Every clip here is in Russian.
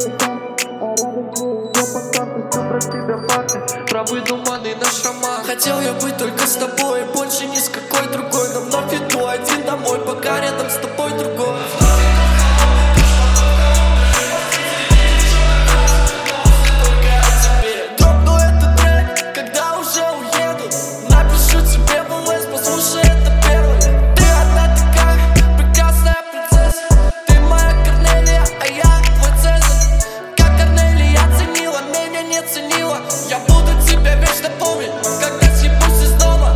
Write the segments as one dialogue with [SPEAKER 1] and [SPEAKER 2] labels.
[SPEAKER 1] Правый туманный наш роман. Хотел я быть только с тобой, больше ни с какой другой. Но вновь иду один домой, пока рядом с тобой другой. Дропну этот трек, когда уже уеду. Напишу тебе в ЛС, послушай это первый. Ты одна такая прекрасная принцесса. Ты моя Корнелия, а я твой Цезарь. Как Корнелия ценила, меня не ценила. Я буду тебя вечно помнить, когда съебусь из дома.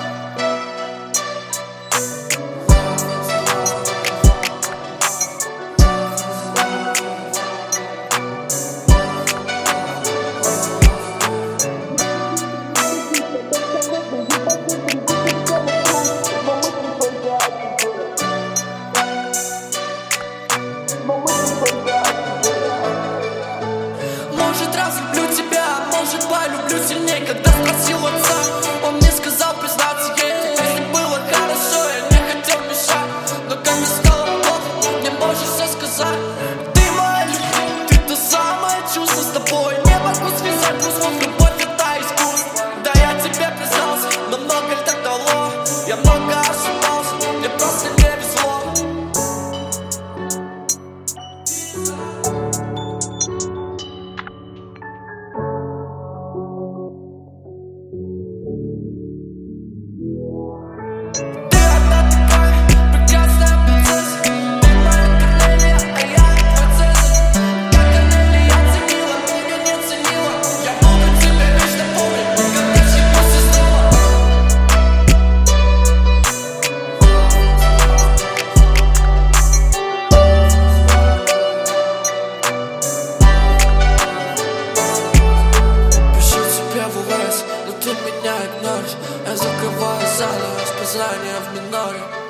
[SPEAKER 1] Может, разлюблю тебя, может, полюблю сильней. Когда спросил отца, он мне сказал признаться ей. Если было хорошо, я не хотел мешать, но как мне стало плохо, мне можешь все сказать. Ты моя любовь, ты то самое чувство. С тобой не могу связать двух слов. Любовь это искусство. Да, я тебе признался, но много лет так дало. Я много ошибался, мне просто не везло. Но ты меня игноришь. Я закрываю заново распознание в миноре.